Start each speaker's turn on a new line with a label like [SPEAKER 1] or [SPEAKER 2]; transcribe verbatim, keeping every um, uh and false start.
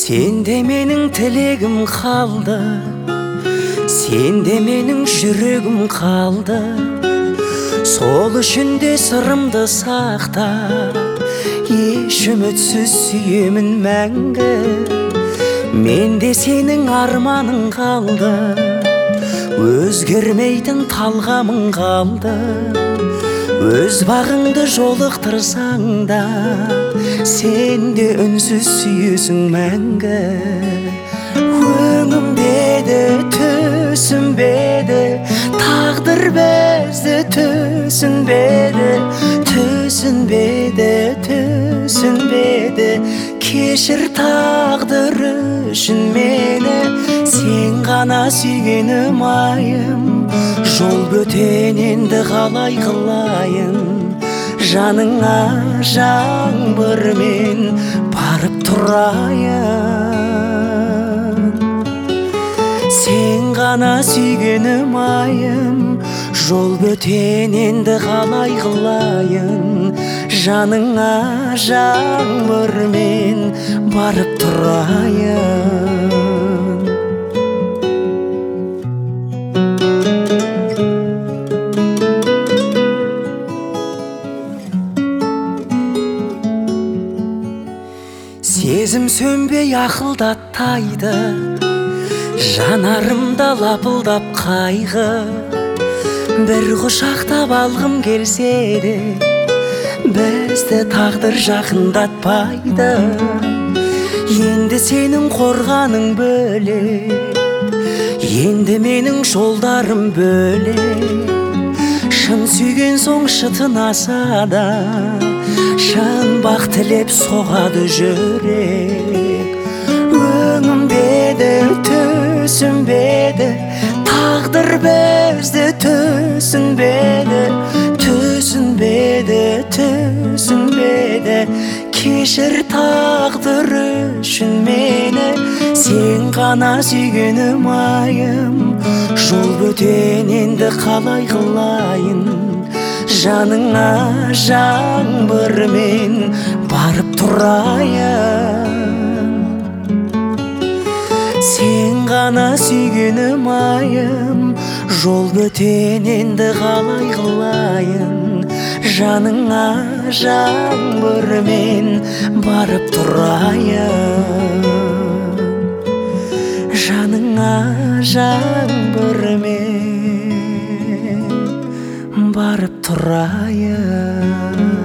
[SPEAKER 1] Сенде менің тілегім қалды, сенде менің жүрегім қалды. Сол үшін де сырымды сақта, еш үмітсіз сүйемін мәңгі. Менде сенің арманың қалды, өзгермейтін талғамың қалды. Өз бағыңды жолықтырсаң да, сен де үнсіз сүйесің мәңгі. Өңімбеді, түсінбеді, тағдыр бізді түсінбеді. Түсінбеді, түсінбеді, кешір тағдыр үшін мені. Сен ғана сүйгенім айым, жол бөтен енді қалай қылайын. Жаныңа жаңбырмен барып тұрайын. Сен ғана сүйгенім айым, жол бөтен енді қалай қылайын. Жаныңа жаңбырмен барып тұрайын. Сезім сөнбей ақылдаттайды, жанарымда лапылдап қайғы. Бір құшақтап алғым келсе де, бізді тағдыр жақындатпайды. Енді сенің қорғаның бөлек, енді менің жолдарым бөлек. Шын сүйген соң шытынаса да, шын бақ тілеп соғады жүрек. Өңімбеді, түсінбеді, тағдыр бізді түсінбеді. Түсінбеді, түсінбеді, кешір тағдыр үшін мені. Сен ғана сүйгенім айым, жол бөтен енді қалай қылайын. Жаныңа жаңбырмен барып тұрайын. Сен ғана сүйгенім айым, жол бөтен енді қалай қылайын. Жаныңа жаңбырмен барып тұрайын. Жаныңа жаңбырмен барып тұрайын.